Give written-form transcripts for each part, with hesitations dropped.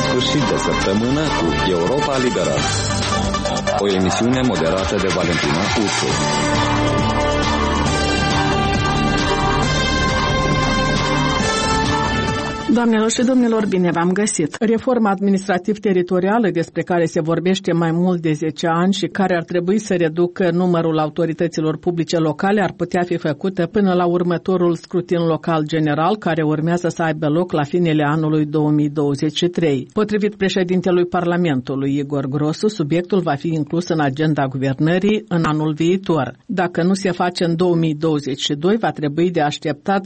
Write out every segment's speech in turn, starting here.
sfârșit de săptămână cu Europa Liberă, o emisiune moderată de Valentina Uțu. Doamnelor și domnilor, bine v-am găsit! Reforma administrativ-teritorială despre care se vorbește mai mult de 10 ani și care ar trebui să reducă numărul autorităților publice locale ar putea fi făcută până la următorul scrutin local general care urmează să aibă loc la finele anului 2023. Potrivit președintelui Parlamentului Igor Grosu, subiectul va fi inclus în agenda guvernării în anul viitor. Dacă nu se face în 2022, va trebui de așteptat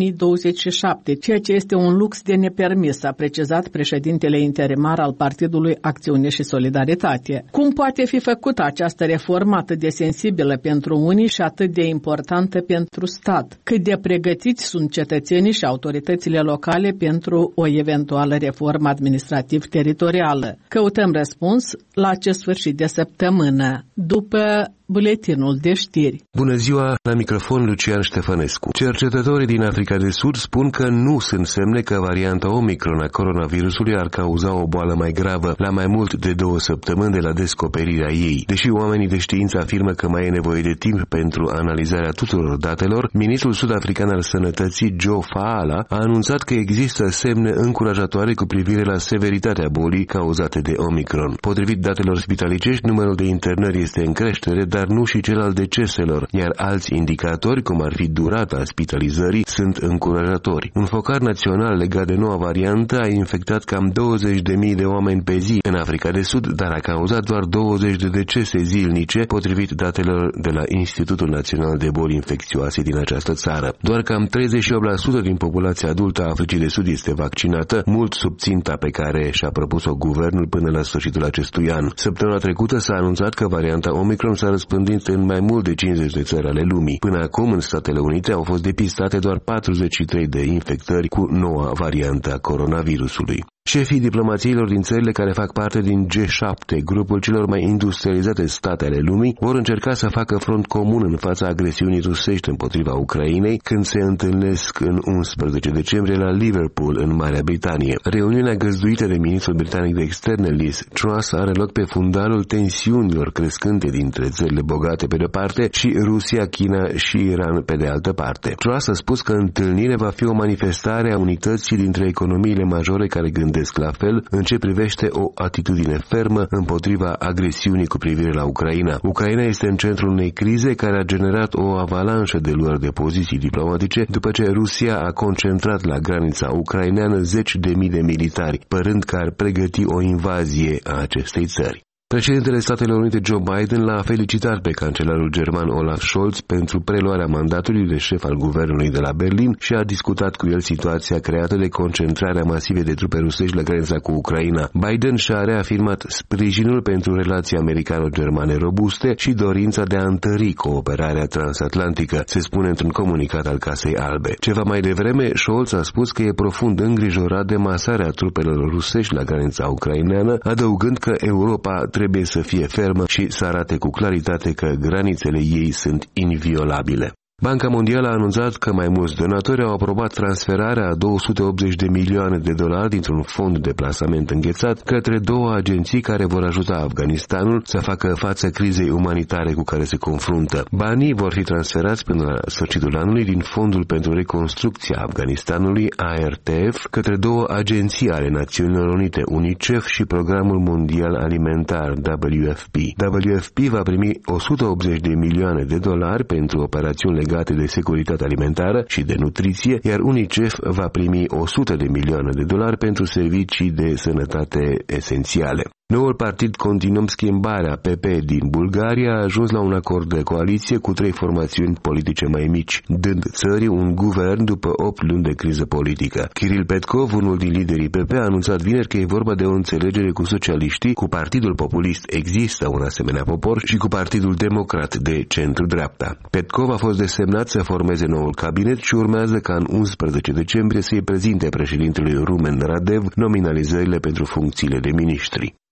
2027, ceea ce este un lucru de nepermis, a precizat președintele interimar al Partidului Acțiune și Solidaritate. Cum poate fi făcută această reformă atât de sensibilă pentru unii și atât de importantă pentru stat? Cât de pregătiți sunt cetățenii și autoritățile locale pentru o eventuală reformă administrativ-teritorială? Căutăm răspuns la acest sfârșit de săptămână, după buletinul de știri. Bună ziua, la microfon Lucian Ștefănescu. Cercetătorii din Africa de Sud spun că nu sunt semne că varianta Omicron a coronavirusului ar cauza o boală mai gravă la mai mult de 2 săptămâni de la descoperirea ei. Deși oamenii de știință afirmă că mai e nevoie de timp pentru analizarea tuturor datelor, ministrul sud-african al sănătății Joe Faala a anunțat că există semne încurajatoare cu privire la severitatea bolii cauzate de Omicron. Potrivit datelor spitalicești, numărul de internări este în creștere, dar nu și cel al deceselor, iar alți indicatori, cum ar fi durata spitalizării, sunt încurajatori. Un focar național legat de noua variantă a infectat cam 20.000 de oameni pe zi în Africa de Sud, dar a cauzat doar 20 de decese zilnice, potrivit datelor de la Institutul Național de Boli Infecțioase din această țară. Doar cam 38% din populația adultă a Africii de Sud este vaccinată, mult sub ținta pe care și-a propus-o guvernul până la sfârșitul acestui an. Săptămâna trecută s-a anunțat că varianta Omicron s-a răspândit în mai mult de 50 de țări ale lumii. Până acum, în Statele Unite, au fost depistate doar 43 de infectări cu noua variantă a coronavirusului. Șefii diplomațiilor din țările care fac parte din G7, grupul celor mai industrializate state ale lumii, vor încerca să facă front comun în fața agresiunii rusești împotriva Ucrainei când se întâlnesc în 11 decembrie la Liverpool, în Marea Britanie. Reuniunea găzduită de ministrul britanic de externe Liz Truss are loc pe fundalul tensiunilor crescânte dintre țările bogate pe de-o parte și Rusia, China și Iran pe de altă parte. Truss a spus că întâlnirea va fi o manifestare a unității dintre economiile majore care gândesc la fel în ce privește o atitudine fermă împotriva agresiunii cu privire la Ucraina. Ucraina este în centrul unei crize care a generat o avalanșă de luări de poziții diplomatice după ce Rusia a concentrat la granița ucraineană 10.000 de militari, părând că ar pregăti o invazie a acestei țări. Președintele Statelor Unite Joe Biden l-a felicitat pe cancelarul german Olaf Scholz pentru preluarea mandatului de șef al guvernului de la Berlin și a discutat cu el situația creată de concentrarea masivă de trupe rusești la granița cu Ucraina. Biden și-a reafirmat sprijinul pentru relații americano-germane robuste și dorința de a întări cooperarea transatlantică, se spune într-un comunicat al Casei Albe. Ceva mai devreme, Scholz a spus că e profund îngrijorat de masarea trupelor rusești la granița ucraineană, adăugând că Europa trebuie să fie fermă și să arate cu claritate că granițele ei sunt inviolabile. Banca Mondială a anunțat că mai mulți donatori au aprobat transferarea a 280 de milioane de dolari dintr-un fond de plasament înghețat către 2 agenții care vor ajuta Afganistanul să facă față crizei umanitare cu care se confruntă. Banii vor fi transferați până la sfârșitul anului din Fondul pentru Reconstrucția Afganistanului, ARTF, către 2 agenții ale Națiunilor Unite, UNICEF și Programul Mondial Alimentar, WFP. WFP va primi 180 de milioane de dolari pentru operațiuni legate de securitate alimentară și de nutriție, iar UNICEF va primi 100 de milioane de dolari pentru servicii de sănătate esențiale. Noul partid Continuăm Schimbarea, PP, din Bulgaria, a ajuns la un acord de coaliție cu 3 formațiuni politice mai mici, dând țării un guvern după 8 luni de criză politică. Kiril Petkov, unul din liderii PP, a anunțat vineri că e vorba de o înțelegere cu socialiștii, cu Partidul Populist Există un asemenea popor și cu Partidul Democrat de centru-dreapta. Petkov a fost desemnat să formeze noul cabinet și urmează ca în 11 decembrie să-i prezinte președintelui Rumen Radev nominalizările pentru funcțiile de miniștri.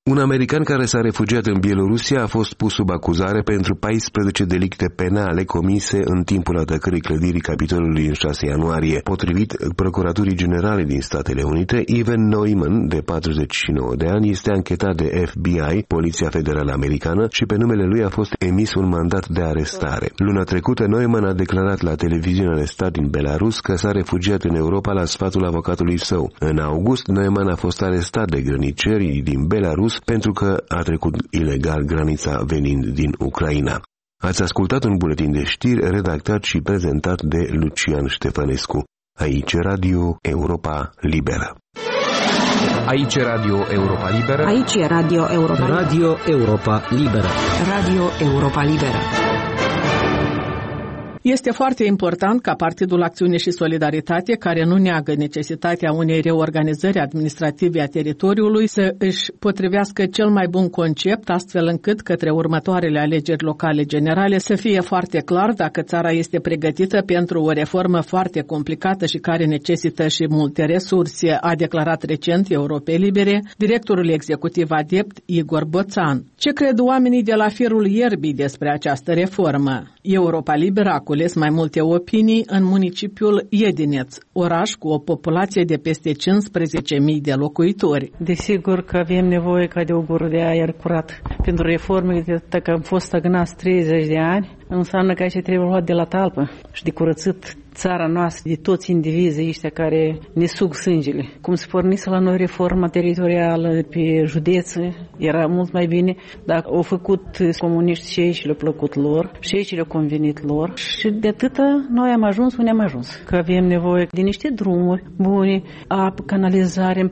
Un american care s-a refugiat în Bielorusia a fost pus sub acuzare pentru 14 delicte penale comise în timpul atacării clădirii Capitolului în 6 ianuarie. Potrivit Procuraturii Generale din Statele Unite, Ivan Neumann, de 49 de ani, este anchetat de FBI, Poliția Federală Americană, și pe numele lui a fost emis un mandat de arestare. Luna trecută, Neumann a declarat la televiziunea de stat din Belarus că s-a refugiat în Europa la sfatul avocatului său. În august, Neumann a fost arestat de grănicerii din Belarus pentru că a trecut ilegal granița venind din Ucraina. Ați ascultat un buletin de știri redactat și prezentat de Lucian Ștefănescu. Aici Radio Europa Liberă. Aici Radio Europa Liberă. Aici Radio Europa Liberă. Radio Europa Liberă. Radio Europa Liberă. Este foarte important ca Partidul Acțiune și Solidaritate, care nu neagă necesitatea unei reorganizări administrative a teritoriului, să își potrivească cel mai bun concept, astfel încât către următoarele alegeri locale generale să fie foarte clar dacă țara este pregătită pentru o reformă foarte complicată și care necesită și multe resurse, a declarat recent Europei Libere directorul executiv adept Igor Boțan. Ce cred oamenii de la firul ierbii despre această reformă? Europa Liberă a cules mai multe opinii în municipiul Iedineț, oraș cu o populație de peste 15.000 de locuitori. Desigur că avem nevoie ca de o gură de aer curat. Pentru reforme, dacă am fost stagnați 30 de ani, înseamnă că aici trebuie luat de la talpă și de curățit țara noastră de toți indivizii ăștia care ne sug sângele. Cum se pornise la noi reforma teritorială pe județe, era mult mai bine dacă au făcut comuniști și ei și le-a plăcut lor, și ei și le-a convenit lor. Și de atâta noi am ajuns unde am ajuns. Că avem nevoie de niște drumuri bune, apă, canalizare în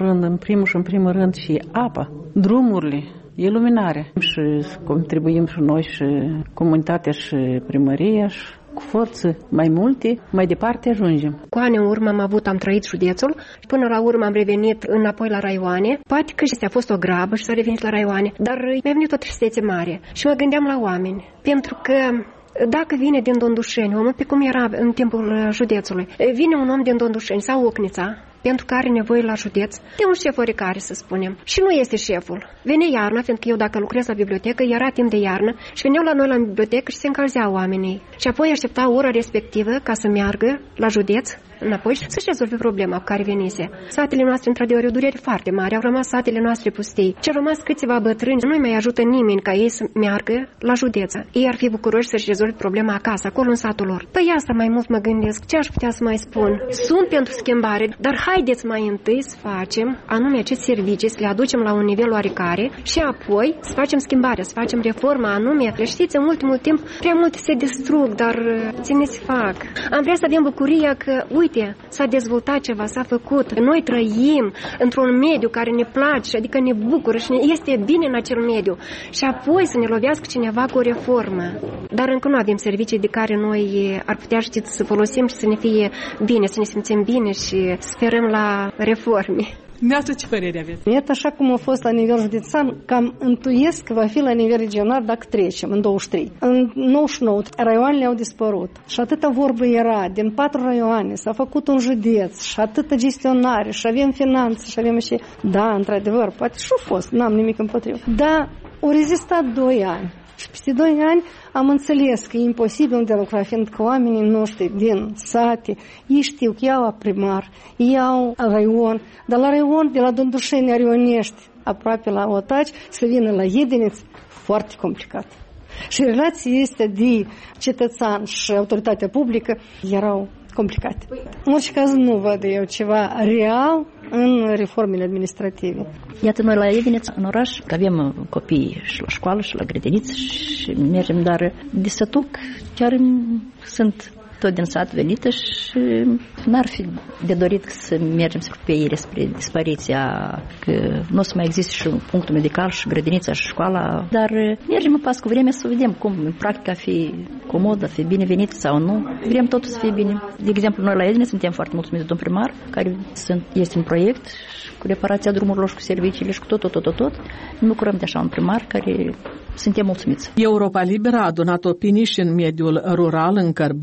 primul rând și apa, drumurile, iluminarea. Și contribuim și noi și comunitatea și primăria și cu forță mai multe, mai departe ajungem. Cu ani în urmă am trăit județul, până la urmă am revenit înapoi la raioane. Poate că a fost o grabă și s-a revenit la raioane, dar mi-a venit o tristețe mare și mă gândeam la oameni, pentru că dacă vine din Dondușeni, omul pe cum era în timpul județului, vine un om din Dondușeni sau Ocnița, pentru că are nevoie la județ de un șef oricare, să spunem. Și nu este șeful. Vine iarna, fiindcă eu dacă lucrez la bibliotecă, era timp de iarnă și veneau la noi la bibliotecă și se încălzeau oamenii. Și apoi așteptau ora respectivă ca să meargă la județ înapoi și să-și rezolve problema cu care venise. Satele noastre, într-adevăr, o durere foarte mare, au rămas satele noastre pustii. Și au rămas câțiva bătrâni, nu mai ajută nimeni ca ei să meargă la județ. Ei ar fi bucuroși să-și rezolve problema acasă, acolo în satul lor. Păi asta mai mult mă gândesc, ce aș putea să mai spun? Sunt pentru schimbare, dar haideți mai întâi să facem anume acest servicii, să le aducem la un nivel oarecare și apoi să facem schimbarea, să facem reforma anume. Știți, în ultimul timp prea multe se distrug, dar ține se fac. Am vrea să avem bucuria că, uite, s-a dezvoltat ceva, s-a făcut. Noi trăim într-un mediu care ne place, adică ne bucură și este bine în acel mediu. Și apoi să ne lovească cineva cu o reformă. Dar încă nu avem servicii de care noi ar putea, știți, să folosim și să ne fie bine, să ne simțim bine și sperăm la reforme. Neața, ce părere aveți? Iată, așa cum a fost la nivel județean, cam intuiesc că va fi la nivel regional dacă trecem în 23. În 99, raioanele au dispărut și atâta vorbă era, din 4 raioane s-a făcut un județ și atâta gestionare și avem finanțe și avem și... Da, într-adevăr, poate și-a fost, n-am nimic împotrivă. Da, au rezistat 2 ani. Și peste 2 ani am înțeles că e imposibil de lucra, fiindcă oamenii noștri din sate, ei știu că iau primar, iau raion, dar la raion, de la Dondușeni, Arionești, aproape la Otaci, să vină la Iedineț, foarte complicat. Și relația este de cetățean și autoritatea publică erau complicate. În orice caz nu văd eu ceva real în reformele administrative. Iată, noi la Iedineț, în oraș, avem copii și la școală și la grădiniță și mergem, dar de sătuc chiar sunt tot din sat venită și n-ar fi de dorit să mergem pe ei spre dispariția, că nu o să mai existe și punctul medical și grădinița și școala, dar mergem în pas cu vremea să vedem cum în practică fi comodă, fi binevenit sau nu. Vrem totul să fie bine. De exemplu, noi la Iedineț suntem foarte mulțumiți de domn primar, care este un proiect cu reparația drumurilor și cu serviciile și cu tot. Nu lucrăm de așa un primar care suntem mulțumiți. Europa Liberă a adunat opinii și în mediul rural, în Cărbuna, Raion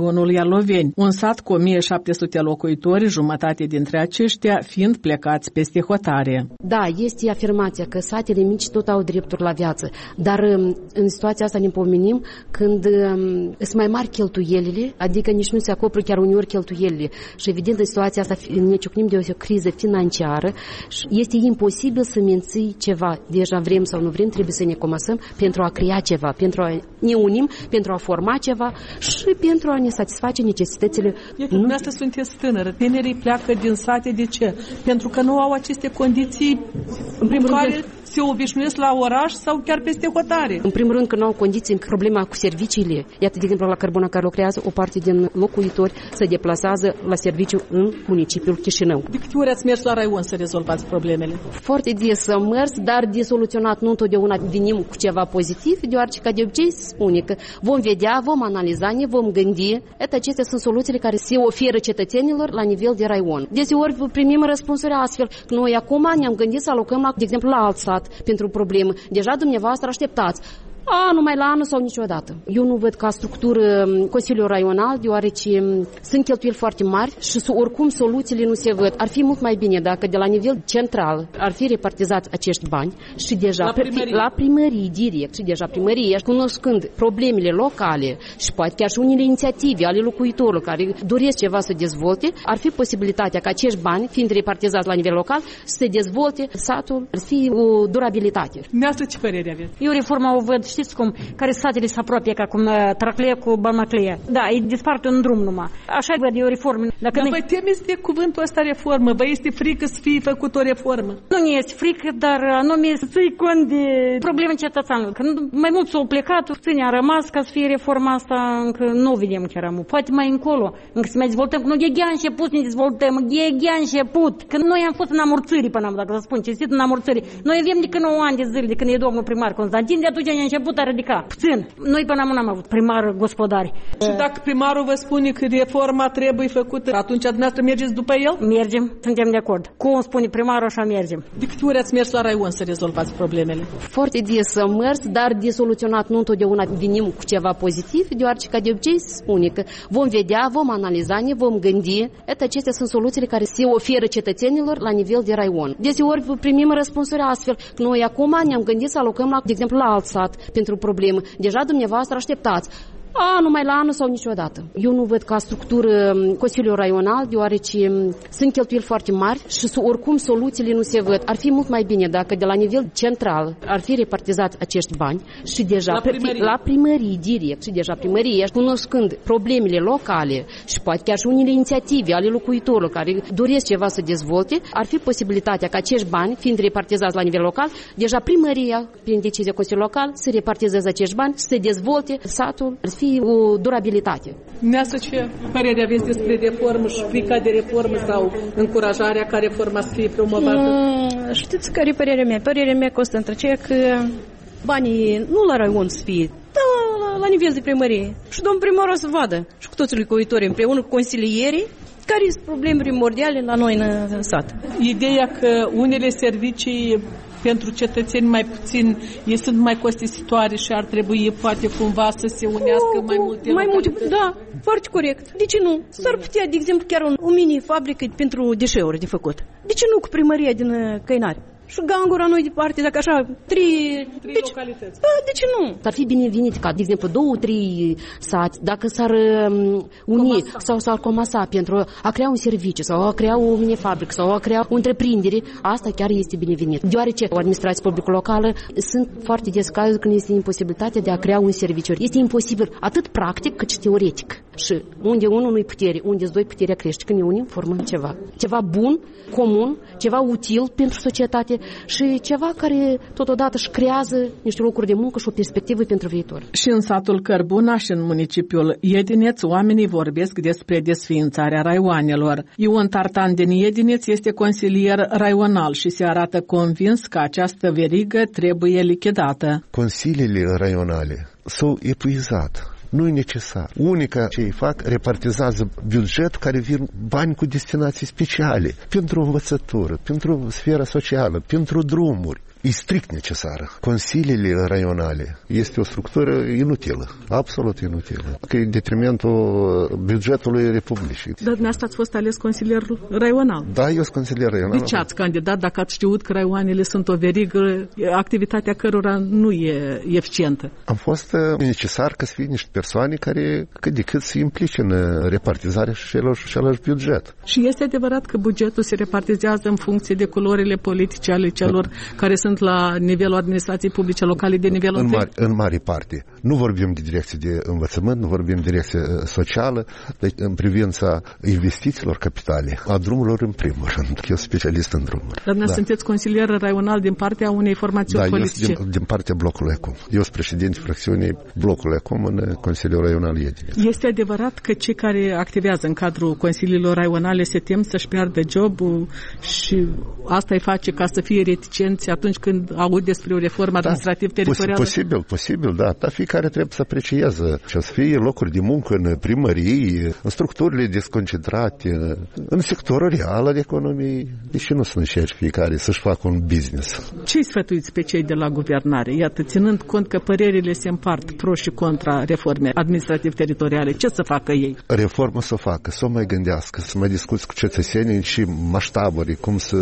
raionul Ialoveni, un sat cu 1700 locuitori, jumătate dintre aceștia fiind plecați peste hotare. Da, este afirmația că satele mici tot au drepturi la viață, dar în situația asta ne pomenim când sunt mai mari cheltuielile, adică nici nu se acoperă chiar uneori cheltuielile. Și evident în situația asta ne ciocnim de o criză financiară și este imposibil să menții ceva. Deja vrem sau nu vrem, trebuie să ne comasăm pentru a crea ceva, pentru a ne unim, pentru a forma ceva și pentru a ne satisface necesitățile. Dumneavoastră sunteți tânără, tinerii pleacă din sate, de ce? Pentru că nu au aceste condiții în care se obișnuiesc la oraș sau chiar peste hotare. În primul rând că nu au condiții, problema cu serviciile. Iată, de exemplu, la Cărbuna care lucrează, o parte din locuitori se deplasează la serviciu în municipiul Chișinău. De câte ori ați mers la raion să rezolvați problemele? Foarte des am mers, dar de soluționat nu întotdeauna venim cu ceva pozitiv, deoarece ca de obicei se spune că vom vedea, vom analiza, ne vom gândi. Iată, acestea sunt soluțiile care se oferă cetățenilor la nivel de raion. Deseori primim răspunsuri astfel. Noi acum ne-am gândit să alocăm, de exemplu, la alt sat pentru problemă. Deja dumneavoastră așteptați. Numai la anul sau niciodată. Eu nu văd ca structură Consiliul Raional, deoarece sunt cheltuieli foarte mari și oricum soluțiile nu se văd. Ar fi mult mai bine dacă de la nivel central ar fi repartizați acești bani și deja la primării direct și deja primăria, cunoscând problemele locale și poate chiar și unele inițiative ale locuitorilor care doresc ceva să dezvolte, ar fi posibilitatea ca acești bani, fiind repartizați la nivel local, să se dezvolte satul, ar fi o durabilitate. Dumneavoastră ce părere aveți? Eu reforma o văd, știți cum, care satele se apropie ca cum Traclea cu Balmaclea. Da, e disparte un drum numai. Așa văd eu reformă. Dar vă temeți de cuvântul ăsta reformă? Vă este frică să fie făcut o reformă? Nu ne este frică, dar anume să ții cont de probleme cetățeanului. Când mai mult s-au plecat, ține a rămas ca să fie reforma asta, încă nu o vedem chiar amu. Poate mai încolo, încă să mai dezvoltăm, că nu e ghea început să ne dezvoltăm, e ghea început. Când noi am fost în amorțări până am, dacă să spun, cinstit în amorțări. Noi avem de când 9 ani de zile, de când e domnul primar Constantin, de atunci a început a ridica. Puțin. Noi până am avut primar gospodari. Și dacă primarul vă spune că reforma trebuie făcută, atunci dumneavoastră mergeți după el? Mergem, suntem de acord. Cum spune primarul, așa mergem. De câte ori ați mers la raion să rezolvați problemele? Foarte des am mers, dar de soluționat nu întotdeauna venim cu ceva pozitiv, deoarece ca de obicei se spune că vom vedea, vom analiza, ne vom gândi. Iată, acestea sunt soluțiile care se oferă cetățenilor la nivel de raion. Deseori primim răspunsuri astfel. Noi acum ne-am gândit să alocăm, de exemplu, la alt sat pentru problemă. Deja dumneavoastră așteptați. Numai la anul sau niciodată. Eu nu văd ca structură Consiliul Raional, deoarece sunt cheltuieli foarte mari și oricum soluțiile nu se văd. Ar fi mult mai bine dacă de la nivel central ar fi repartizați acești bani și deja la primării direct și deja primăria, cunoscând problemele locale și poate chiar și unele inițiative ale locuitorilor care doresc ceva să dezvolte, ar fi posibilitatea ca acești bani, fiind repartizați la nivel local, deja primăria, prin decizia Consiliului Local, să repartizeze acești bani, să se dezvolte satul, ar fi o durabilitate. Neasă, ce părere aveți despre reformă și frica de reformă sau încurajarea ca reforma să fie promovată? Știți care e părerea mea? Părerea mea constă între aceea că banii nu la raion să fie, dar la nivel de primărie. Și domnul primar o să vadă și cu toți locuitorii împreună cu consilierii care sunt probleme primordiale la noi în sat. Ideea că unele servicii pentru cetățeni mai puțin sunt mai costisitoare și ar trebui poate cumva să se unească mai multe. Da, foarte corect. De ce nu? S-ar putea, de exemplu, chiar o mini-fabrică pentru deșeuri de făcut. De ce nu cu primăria din Căinari? Și Gangura noi departe, dacă așa, trei localități. Da, de ce nu? Ar fi binevenit ca, de exemplu, 2-3 sați, dacă s-ar uni sau s-ar comasa pentru a crea un serviciu sau a crea o mini-fabrică sau a crea o întreprindere, asta chiar este binevenit. Deoarece o administrație publică locală sunt foarte des cazuri când este imposibilitatea de a crea un serviciu. Este imposibil atât practic cât și teoretic. Și unde unul nu-i putere, unde doi puterea crește. Când ne unim, formăm ceva. Ceva bun, comun, ceva util pentru societate și ceva care totodată își creează niște locuri de muncă și o perspectivă pentru viitor. Și în satul Cărbuna și în municipiul Iedineț, oamenii vorbesc despre desființarea raioanelor. Ion Tartan din Iedineț este consilier raional și se arată convins că această verigă trebuie lichidată. Consiliile raionale s-au epuizat. Nu e necesar. Unica ce îi fac, repartizează buget care vin bani cu destinații speciale pentru învățătură, pentru sfera socială, pentru drumuri. e strict necesară. Consiliile raionale este o structură inutilă, absolut inutilă, că e în detrimentul bugetului Republicii. Dar dumneavoastră ați fost ales consilier raional. Da, eu sunt consilier raional. De ce ați candidat dacă ați știut că raioanele sunt o verigă, activitatea cărora nu e eficientă? Am fost necesar ca să fie niște persoane care cât de cât se implice în repartizarea și buget. Și este adevărat că bugetul se repartizează în funcție de culorile politice ale celor care sunt la nivelul administrației publice locale de nivelul întâi? În mare parte. Nu vorbim de direcție de învățământ, nu vorbim de direcție socială, deci în privința investițiilor capitale, a drumurilor în primul rând. Eu sunt specialist în drumuri. Dar sunteți consilier raional din partea unei formațiuni politice? Da, eu sunt din partea blocului Ecom. Eu sunt președinte fracțiunii blocului Ecom în Consiliul Raional Iedineț. Este adevărat că cei care activează în cadrul consiliilor raionale se tem să-și piardă jobul și asta îi face ca să fie reticenți atunci când aud despre o reformă administrativ-teritorială? Posibil, da. Dar fiecare trebuie să aprecieze și să fie locuri de muncă în primării, în structurile desconcentrate, în sectorul real al economiei. Deși nu să încerci fiecare să-și facă un business? Ce-i sfătuiți pe cei de la guvernare? Iată, ținând cont că părerile se împart pro și contra reforme administrativ-teritoriale, ce să facă ei? Reformă să o facă, să o mai gândească, să mai discuți cu cetățenii și maștaburi, cum să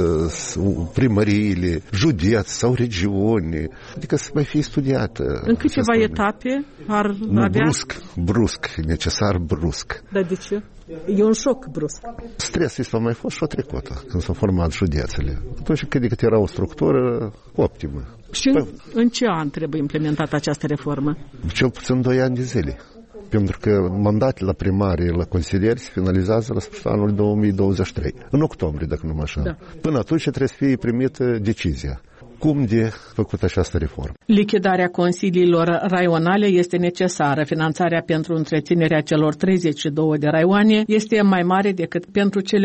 primăriile, județ sau regiuni, adică să mai fie studiată. În câteva etape ar avea? Brusc, necesar brusc. Dar de ce? E un șoc brusc. Stresul ăsta mai fost și o trecută, când s-au format județele. Atunci cât de cât era o structură optimă. Și în ce an trebuie implementată această reformă? Cel puțin 2 ani de zile. Pentru că mandatele la primari, la consilieri se finalizează la sfârșitul anului 2023. În octombrie, dacă nu mă așa. Da. Până atunci trebuie să fie primită decizia. Cum de făcut această reformă? Lichidarea consiliilor raionale este necesară. Finanțarea pentru întreținerea celor 32 de raioane este mai mare decât pentru cele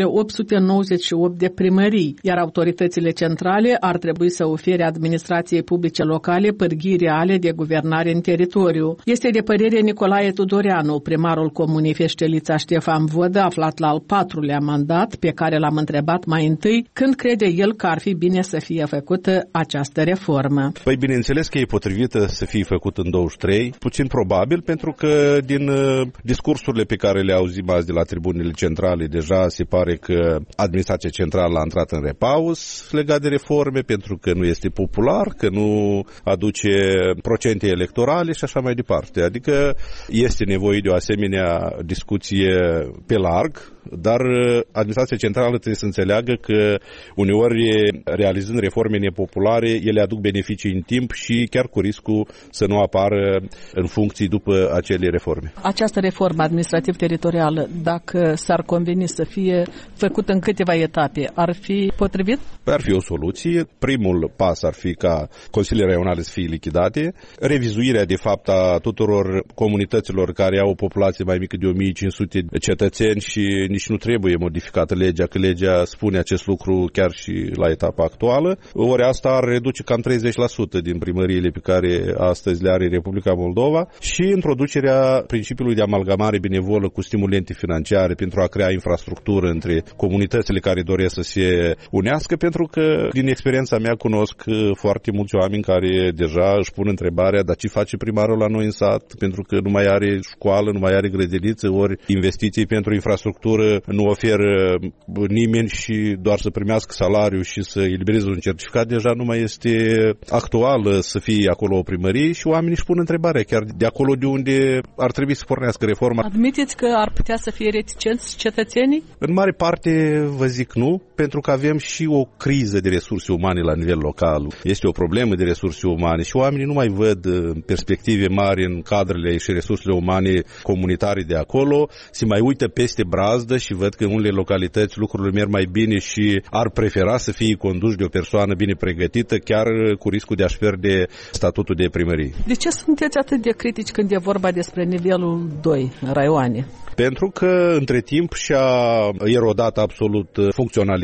898 de primării, iar autoritățile centrale ar trebui să ofere administrației publice locale pârghii reale de guvernare în teritoriu. Este de părere Nicolae Tudoreanu, primarul comunei Feștelița Ștefan Vodă, aflat la al 4-lea mandat, pe care l-am întrebat mai întâi când crede el că ar fi bine să fie făcută această reformă. Păi bineînțeles că e potrivită să fie făcut în 23, puțin probabil, pentru că din discursurile pe care le auzim azi de la tribunile centrale, deja se pare că administrația centrală a intrat în repaus legat de reforme, pentru că nu este popular, că nu aduce procente electorale și așa mai departe. Adică este nevoie de o asemenea discuție pe larg, dar administrația centrală trebuie să înțeleagă că uneori, realizând reforme nepopulare, ele aduc beneficii în timp și chiar cu riscul să nu apară în funcții după acele reforme. Această reformă administrativ-teritorială, dacă s-ar conveni să fie făcută în câteva etape, ar fi potrivit? Ar fi o soluție. Primul pas ar fi ca consiliile raionale să fie lichidate, revizuirea de fapt a tuturor comunităților care au o populație mai mică de 1500 cetățeni și nici nu trebuie modificată legea, că legea spune acest lucru chiar și la etapa actuală. Ori asta ar reduce cam 30% din primăriile pe care astăzi le are Republica Moldova și introducerea principiului de amalgamare benevolă cu stimulente financiare pentru a crea infrastructură între comunitățile care doresc să se unească, pentru că din experiența mea cunosc foarte mulți oameni care deja își pun întrebarea, dar ce face primarul la noi în sat, pentru că nu mai are școală, nu mai are grădiniță, ori investiții pentru infrastructură nu oferă nimeni și doar să primească salariu și să elibereze un certificat deja nu mai este actual să fie acolo o primărie și oamenii își pun întrebarea chiar de acolo de unde ar trebui să pornească reforma. Admiteți că ar putea să fie reticenți cetățenii? În mare parte vă zic nu, pentru că avem și o criză de resurse umane la nivel local. Este o problemă de resurse umane și oamenii nu mai văd perspective mari în cadrele și resursele umane comunitare de acolo, se mai uită peste brazdă și văd că în unele localități lucrurile merg mai bine și ar prefera să fie conduși de o persoană bine pregătită, chiar cu riscul de a-și pierde statutul de primărie. De ce sunteți atât de critici când e vorba despre nivelul 2, raioane? Pentru că între timp și-a erodat absolut funcționalitatea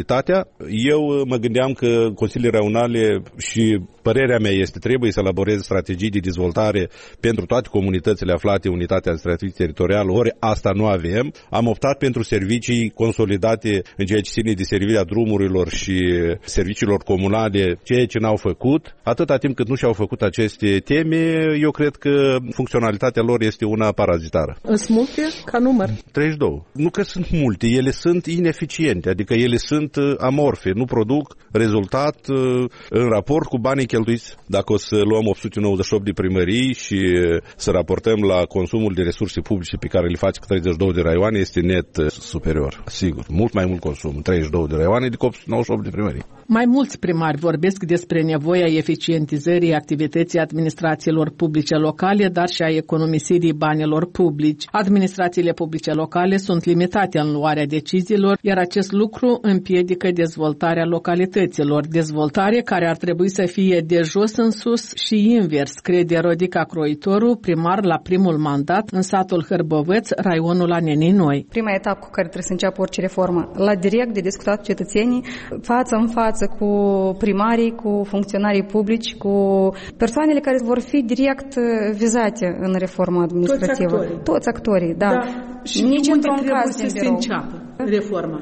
mobilitatea. Eu mă gândeam că consiliile regionale, și părerea mea este, trebuie să elaboreze strategii de dezvoltare pentru toate comunitățile aflate în unitatea administrativă teritorială, ori asta nu avem. Am optat pentru servicii consolidate în ceea ce ține de servirea drumurilor și serviciilor comunale, ceea ce n-au făcut. Atâta timp cât nu și-au făcut aceste teme, eu cred că funcționalitatea lor este una parazitară. Sunt multe ca număr? 32. Nu că sunt multe, ele sunt ineficiente, adică ele sunt amorfe, nu produc rezultat în raport cu banii cheltuiți. Dacă o să luăm 898 de primării și să raportăm la consumul de resurse publice pe care le face cu 32 de raioane, este net superior. Sigur, mult mai mult consum, 32 de raioane decât 898 de primării. Mai mulți primari vorbesc despre nevoia eficientizării activității administrațiilor publice locale, dar și a economisirii banilor publici. Administrațiile publice locale sunt limitate în luarea deciziilor, iar acest lucru împiedică dezvoltarea localităților. Dezvoltare care ar trebui să fie de jos în sus și invers, crede Rodica Croitoru, primar la primul mandat în satul Hârbovăț, raionul Anenii Noi. Prima etapă cu care trebuie să înceapă orice reformă, la direct de discutat cu cetățenii, față în față cu primarii, cu funcționarii publici, cu persoanele care vor fi direct vizate în reforma administrativă. Toți actorii, da. Și nici într-un caz să se înceapă reforma.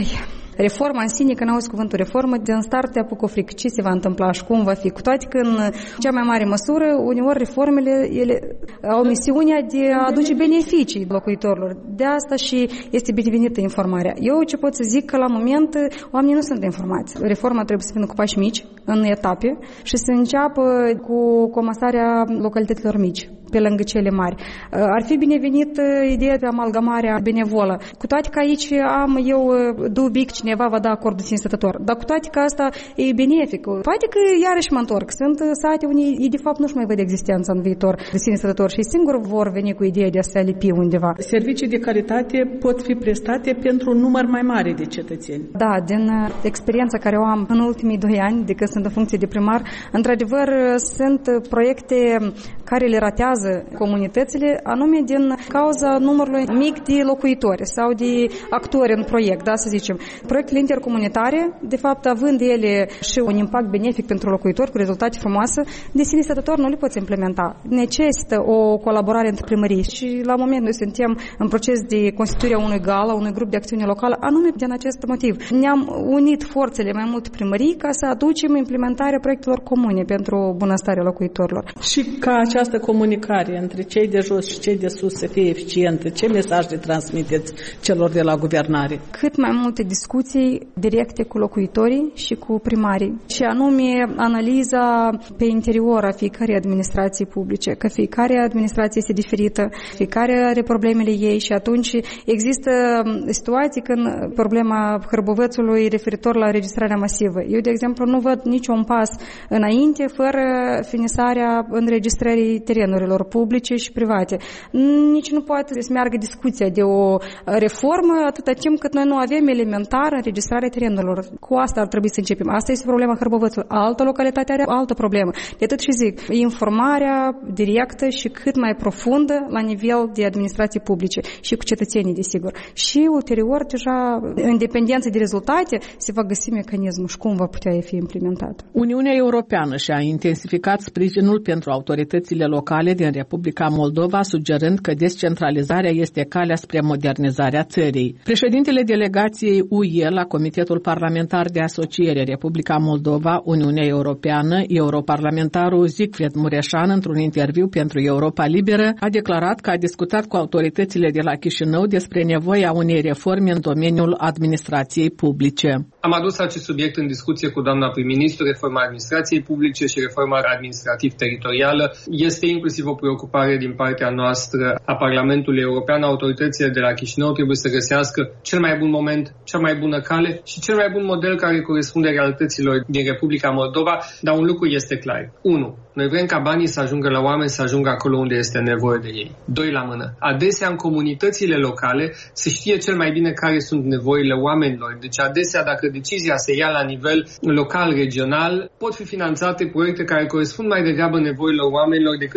Reforma în sine, când auzi cuvântul reformă, din start te apucă o frică. Ce se va întâmpla și cum va fi? Cu toate că în cea mai mare măsură, uneori reformele ele au misiunea de a aduce beneficii locuitorilor. De asta și este binevenită informarea. Eu ce pot să zic că la moment oamenii nu sunt informați. Reforma trebuie să vină cu pași mici, în etape, și să înceapă cu comasarea localităților mici, pe lângă cele mari. Ar fi binevenit ideea de amalgamarea benevolă. Cu toate că aici am eu dubii că cineva va da acordul de sine stătător. Dar cu toate că asta e benefic. Poate că iarăși mă întorc. Sunt sate unii, ei de fapt nu-și mai văd existența în viitor de sine stătător și singur vor veni cu ideea de a se lipi undeva. Servicii de calitate pot fi prestate pentru un număr mai mare de cetățeni. Da, din experiența care o am în ultimii 2 ani, de când sunt în funcție de primar, într-adevăr sunt proiecte care le ratează comunitățile, anume din cauza numărului mic de locuitori sau de actori în proiect, da, să zicem. Proiectele intercomunitare, de fapt, având ele și un impact benefic pentru locuitori cu rezultate frumoase, de sine stătător nu le poți implementa. Necesită o colaborare între primării și la moment noi suntem în proces de constituirea unui GAL, unui grup de acțiune locală, anume din acest motiv. Ne-am unit forțele mai mult primării ca să aducem implementarea proiectelor comune pentru bunăstarea locuitorilor. Și ca această comunicare între cei de jos și cei de sus să fie eficientă, ce mesaj le transmiteți celor de la guvernare? Cât mai multe discuții directe cu locuitorii și cu primarii, și anume analiza pe interior a fiecărei administrații publice, că fiecare administrație este diferită, fiecare are problemele ei și atunci există situații când problema Hârbovățului referitor la înregistrarea masivă. Eu, de exemplu, nu văd niciun pas înainte fără finisarea înregistrării terenurilor publice și private. Nici nu poate să meargă discuția de o reformă atâta timp cât noi nu avem elementar înregistrarea terenurilor. Cu asta ar trebui să începem. Asta este problema Hârbovățului. Altă localitate are altă problemă. De atât și zic, informarea directă și cât mai profundă la nivel de administrații publice și cu cetățenii, desigur. Și ulterior, deja, în dependență de rezultate, se va găsi mecanismul și cum va putea fi implementat. Uniunea Europeană și-a intensificat sprijinul pentru autoritățile locale din Republica Moldova, sugerând că descentralizarea este calea spre modernizarea țării. Președintele delegației UE la Comitetul Parlamentar de Asociere Republica Moldova, Uniunea Europeană, europarlamentarul Siegfried Mureșan, într-un interviu pentru Europa Liberă, a declarat că a discutat cu autoritățile de la Chișinău despre nevoia unei reforme în domeniul administrației publice. Am adus acest subiect în discuție cu doamna prim-ministru. Reforma administrației publice și reforma administrativ-teritorială este inclusiv o preocupare din partea noastră a Parlamentului European. Autoritățile de la Chișinău trebuie să găsească cel mai bun moment, cea mai bună cale și cel mai bun model care corespunde realităților din Republica Moldova, dar un lucru este clar. 1. Noi vrem ca banii să ajungă la oameni, să ajungă acolo unde este nevoie de ei. 2 la mână. Adesea în comunitățile locale se știe cel mai bine care sunt nevoile oamenilor. Deci adesea dacă decizia se ia la nivel local, regional, pot fi finanțate proiecte care corespund mai degrabă nevoilor oamenilor decât dacă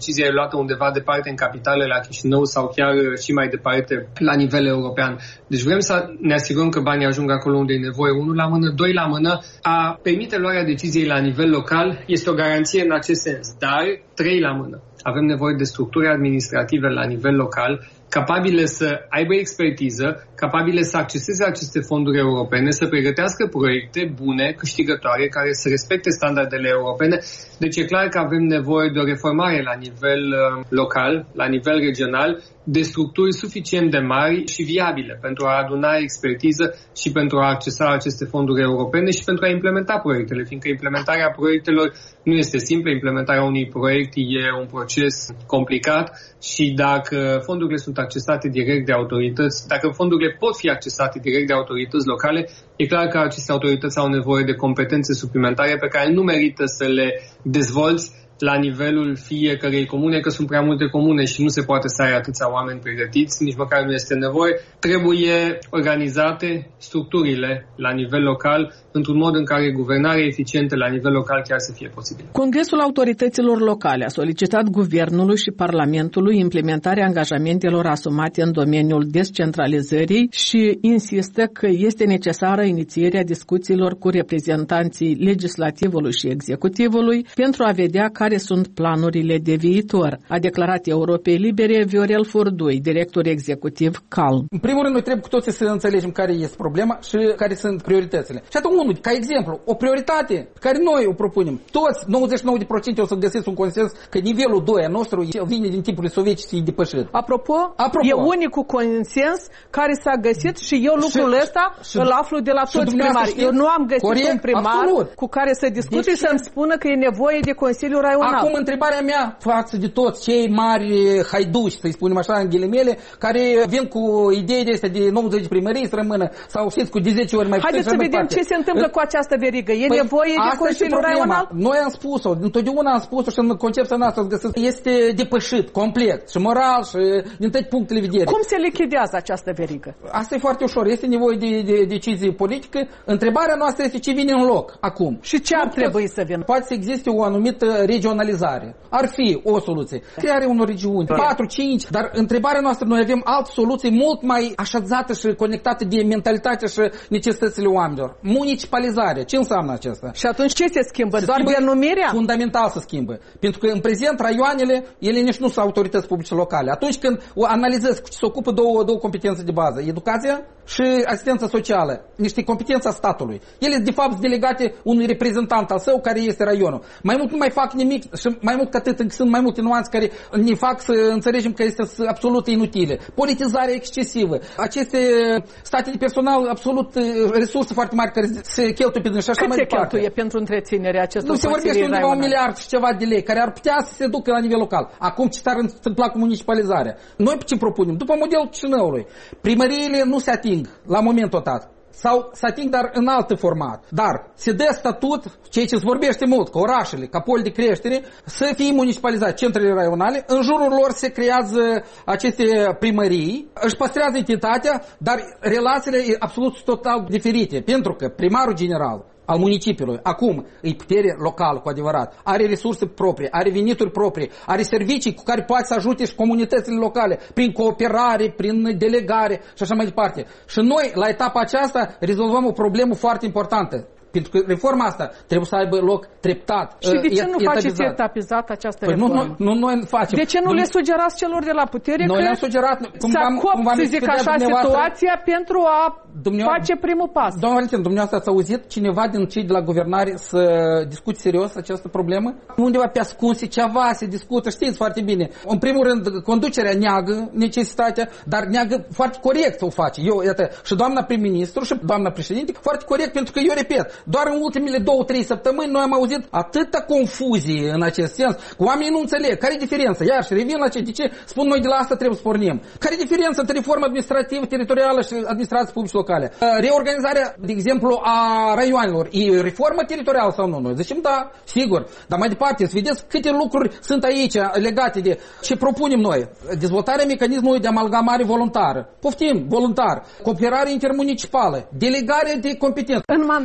decizia e luată undeva departe în capitală, la Chișinău sau chiar și mai departe la nivel european. Deci vrem să ne asigurăm că banii ajung acolo unde e nevoie, 1 la mână, 2 la mână. A permite luarea deciziei la nivel local este o garanție în acest sens, dar 3 la mână. Avem nevoie de structuri administrative la nivel local capabile să aibă expertiză, capabile să acceseze aceste fonduri europene, să pregătească proiecte bune, câștigătoare, care să respecte standardele europene. Deci e clar că avem nevoie de o reformare la nivel local, la nivel regional, de structuri suficient de mari și viabile pentru a aduna expertiză și pentru a accesa aceste fonduri europene și pentru a implementa proiectele, fiindcă implementarea proiectelor nu este simplă, implementarea unui proiect e un proces complicat și dacă fondurile sunt accesate direct de autorități, dacă fondurile pot fi accesate direct de autorități locale, e clar că aceste autorități au nevoie de competențe suplimentare pe care nu merită să le dezvolți la nivelul fiecărei comune, că sunt prea multe comune și nu se poate să ai atâția oameni pregătiți, nici măcar nu este nevoie. Trebuie organizate structurile la nivel local într-un mod în care guvernarea eficientă la nivel local chiar să fie posibilă. Congresul Autorităților Locale a solicitat Guvernului și Parlamentului implementarea angajamentelor asumate în domeniul descentralizării și insistă că este necesară inițierea discuțiilor cu reprezentanții legislativului și executivului pentru a vedea care sunt planurile de viitor, a declarat Europei Libere Viorel Furdui, director executiv CALM. În primul rând, noi trebuie cu toții să înțelegem care este problema și care sunt prioritățile. Și atunci, ca exemplu, o prioritate pe care noi o propunem, toți 99% o să găsiți un consens că nivelul 2 al nostru vine din timpurile sovietice și e depășit. Apropo, e unicul consens care s-a găsit și eu lucrul ăsta îl aflu de la toți primarii. Eu nu am găsit un primar cu care să discut și să-mi spună că e nevoie de Consiliul Raional. Acum, întrebarea mea față de toți cei mari haiduși, să-i spunem așa în ghilimele, care vin cu idei de astea de 90 primării să rămână, sau știți, cu de 10 ori mai puțin. Haideți să vedem ce se întâmplă cu această verigă. E nevoie de Consiliul Raional? Noi am spus-o, întotdeauna am spus-o și în concepția noastră este depășit, complet, și moral, și din toate punctele de vedere. Cum se lichidează această verigă? Asta e foarte ușor, este nevoie de decizie politică. Întrebarea noastră este ce vine în loc acum. Și ce ar trebui să vină? Poate să existe o anumită regionalizare. Ar fi o soluție. Crearea unor regiuni, 4-5, dar întrebarea noastră, noi avem alte soluții mult mai așezată și conectate de mentalitate și necesitățile oamenilor. Municipalizare. Ce înseamnă acesta? Și atunci ce se schimbă? Doar denumirea? Fundamental se schimbă. Pentru că în prezent raioanele, ele nici nu sunt autorități publice locale. Atunci când o analizezi cu ce se ocupă două competențe de bază, educația și asistența socială, niște competențe a statului. Ele de fapt sunt delegate unui reprezentant al său care este raionul. Mai mult nu mai fac nimic și mai mult ca atât, încă sunt mai multe nuanțe care ne fac să înțelegem că este absolut inutile. Politizare excesivă. Aceste state de personal absolut resurse foarte mari care se cheltuie pe din și așa mai departe. Cât se cheltuie pentru întreținerea acestor consilii raionale? Nu se vorbește undeva 1 miliard și ceva de lei care ar putea să se ducă la nivel local. Acum ce s-ar întâmpla cu municipalizarea? Noi ce propunem? După modelul Chișinăului, primăriile nu se ating la momentul dat. Sau se ating, dar în alt format. Dar se dă statut, ceea ce se vorbește mult, că orașele, ca poli de creștere, să fie municipalizate centrele raionale, în jurul lor se creează aceste primării, își păstrează entitatea, dar relațiile e absolut total diferite, pentru că primarul general al municipiului, acum e putere locală cu adevărat, are resurse proprii, are venituri proprii, are servicii cu care poate să ajute și comunitățile locale, prin cooperare, prin delegare și așa mai departe. Și noi, la etapa aceasta, rezolvăm o problemă foarte importantă. Pentru că reforma asta trebuie să aibă loc treptat. Și de ce nu faceți etapizat această reformă? Nu noi facem. De ce nu le sugerați celor de la putere noi le-am sugerat, să acopți, să zic așa, situația pentru a face primul pas? Doamna Valentin, dumneavoastră ați auzit cineva din cei de la guvernare să discute serios această problemă? Undeva pe ascunse ceva se discută, știți foarte bine. În primul rând, conducerea neagă necesitatea, dar neagă foarte corect o face. Și doamna prim-ministru și doamna președinte, foarte corect, pentru că eu repet, doar în ultimele 2-3 săptămâni noi am auzit atâta confuzie în acest sens, că oamenii nu înțeleg. Care e diferența? Iar și revin la de ce spun noi de la asta trebuie să pornim. Care e diferența între reforma administrativă, teritorială și administrație publice locale? Reorganizarea, de exemplu, a raioanelor. E reformă teritorială sau nu? Noi zicem da, sigur. Dar mai departe, să vedeți câte lucruri sunt aici legate de ce propunem noi. Dezvoltarea mecanismului de amalgamare voluntară. Poftim, voluntar. Cooperare intermunicipală. Delegare de competență. În mandatul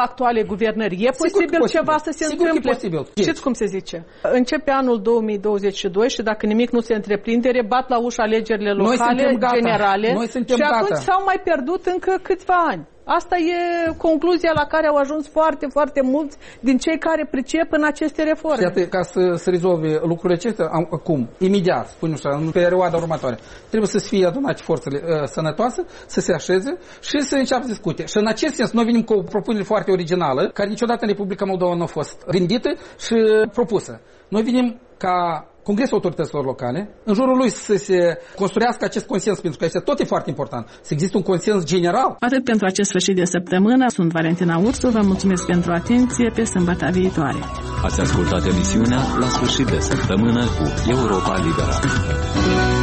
actualei guvernări e posibil ceva să se întâmple? Posibil. Știți cum se zice? Începe anul 2022 și dacă nimic nu se întreprinde, rebat la ușa alegerile locale, generale. Noi suntem și atunci gata. s-au mai pierdut încă câțiva ani. Asta e concluzia la care au ajuns foarte, foarte mulți din cei care pricep în aceste reforme. Iată, ca să rezolve lucrurile acestea, acum, imediat, spunem așa, în perioada următoare, trebuie să fie adunate forțele sănătoase, să se așeze și să înceapă să discute. Și în acest sens, noi venim cu o propunere foarte originală, care niciodată în Republica Moldova nu a fost gândită și propusă. Noi venim ca Congresul Autorităților Locale, în jurul lui să se construiască acest consens, pentru că este tot e foarte important, să există un consens general. Atât pentru acest sfârșit de săptămână, sunt Valentina Ursu, vă mulțumesc pentru atenție, pe sâmbătă viitoare. Ați ascultat emisiunea La sfârșit de săptămână cu Europa Liberă.